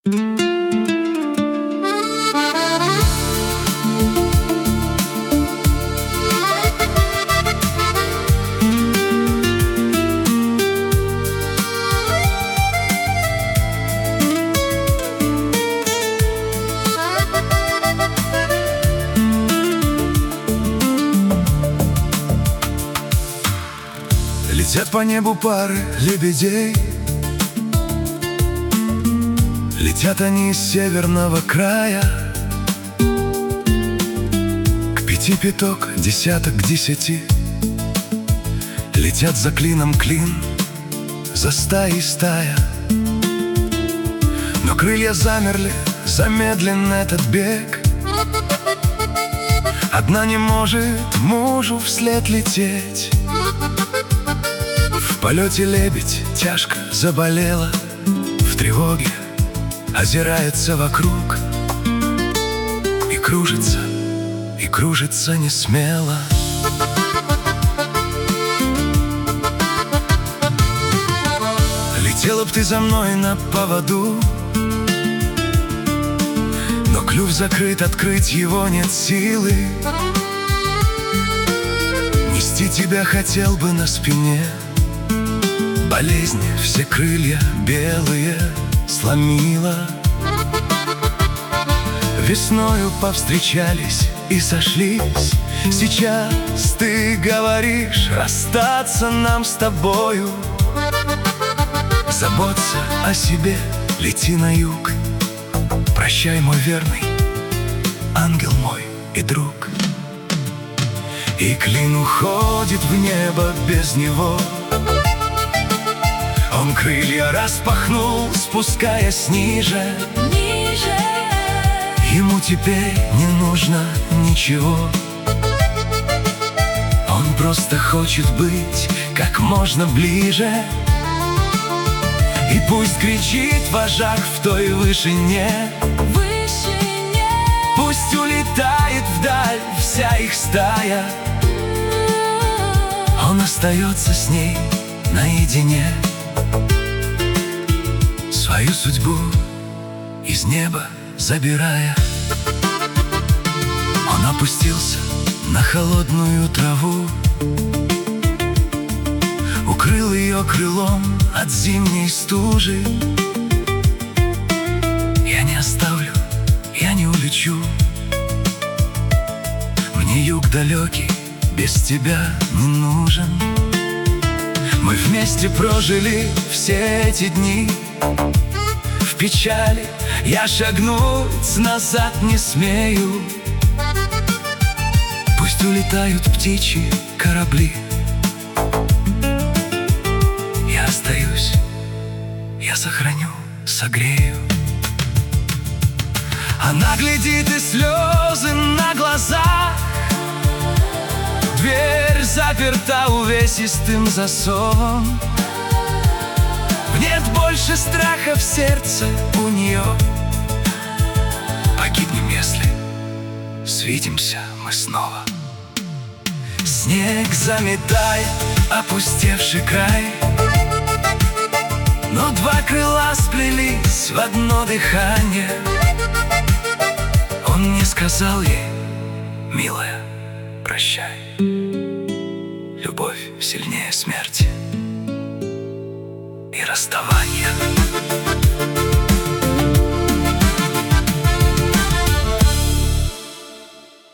Летят по небу пары лебедей. Летят они из северного края. К 5 пяток, десяток к 10. Летят за клином клин, за стаей стая. Но крылья замерли, замедлен этот бег. Одна не может мужу вслед лететь. В полете лебедь тяжко заболела, в тревоге озирается вокруг и кружится не смело. Летела б ты за мной на поводу, но клюв закрыт, открыть его нет силы. Нести тебя хотел бы на спине, болезнь все крылья белые сломила. Весною повстречались и сошлись. Сейчас ты говоришь, расстаться нам с тобою. Заботься о себе, лети на юг. Прощай, мой верный, ангел мой и друг. И клин уходит в небо без него. Он крылья распахнул, спускаясь ниже. Ему теперь не нужно ничего. Он просто хочет быть как можно ближе. И пусть кричит вожак в той вышине, пусть улетает вдаль вся их стая. Он остается с ней наедине, свою судьбу из неба забирая. Он опустился на холодную траву, укрыл ее крылом от зимней стужи. Я не оставлю, я не улечу. Мне юг далекий без тебя не нужен. Мы вместе прожили все эти дни. В печали я шагнуть назад не смею. Пусть улетают птичьи корабли, я остаюсь, я сохраню, согрею. Она глядит, и слезы на глазах. Дверь заперта увесистым засовом. Нет больше страха в сердце у нее. Погибнем, если свидимся мы снова. Снег заметает опустевший край, но два крыла сплелись в одно дыхание. Он не сказал ей: милая, прощай. Любовь сильнее смерти и расставания.